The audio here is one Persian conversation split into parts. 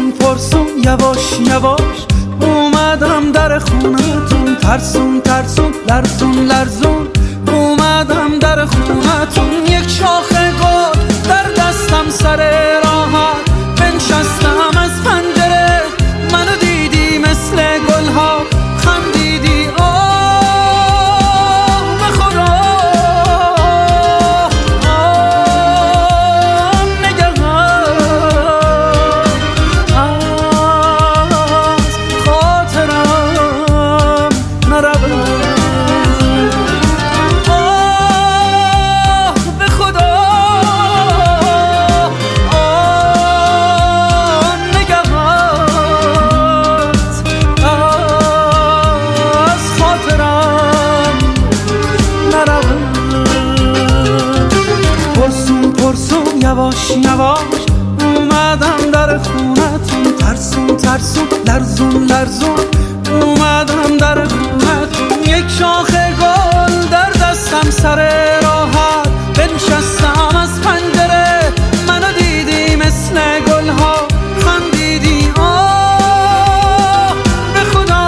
پرسون یواش یواش اومدم در خونتون، ترسون ترسون لرزون لرزون اومدم در خونتون. یک شاخه گل در دستم سر راحت بنشستم از پنجره، منو دیدی مثل گلها خندیدی آه به خدا نگهان از خاطرم نرود. یواش یواش اومدم در خونتون، ترسون ترسون لرزون لرزون اومدم در خونتون. یک شاخه گل در دستم سر راحت بنشستم از پنجره، منو دیدی مثل گلها خندیدی آه به خدا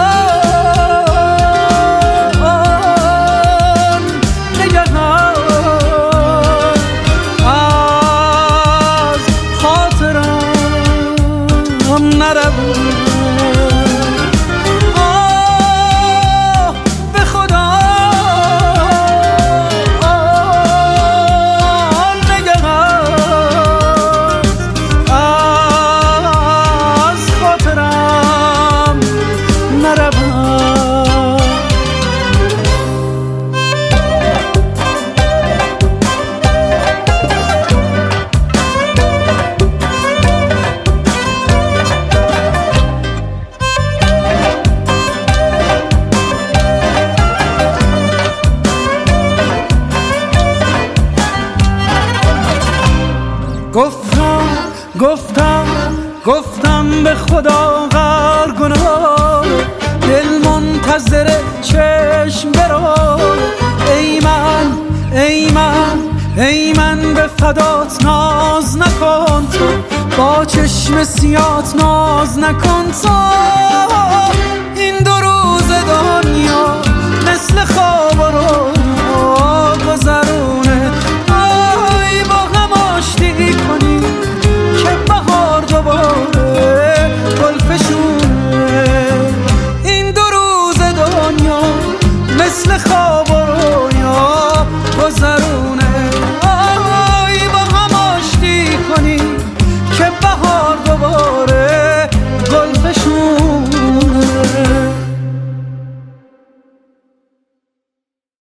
نگهان نرود. آه به خدا نگهان از خاطرم نرود. گفتم به خدا غر گناه، دل منتظر چشم برو. ای من به فدات ناز نکن تو، با چشم سیات ناز نکن تو.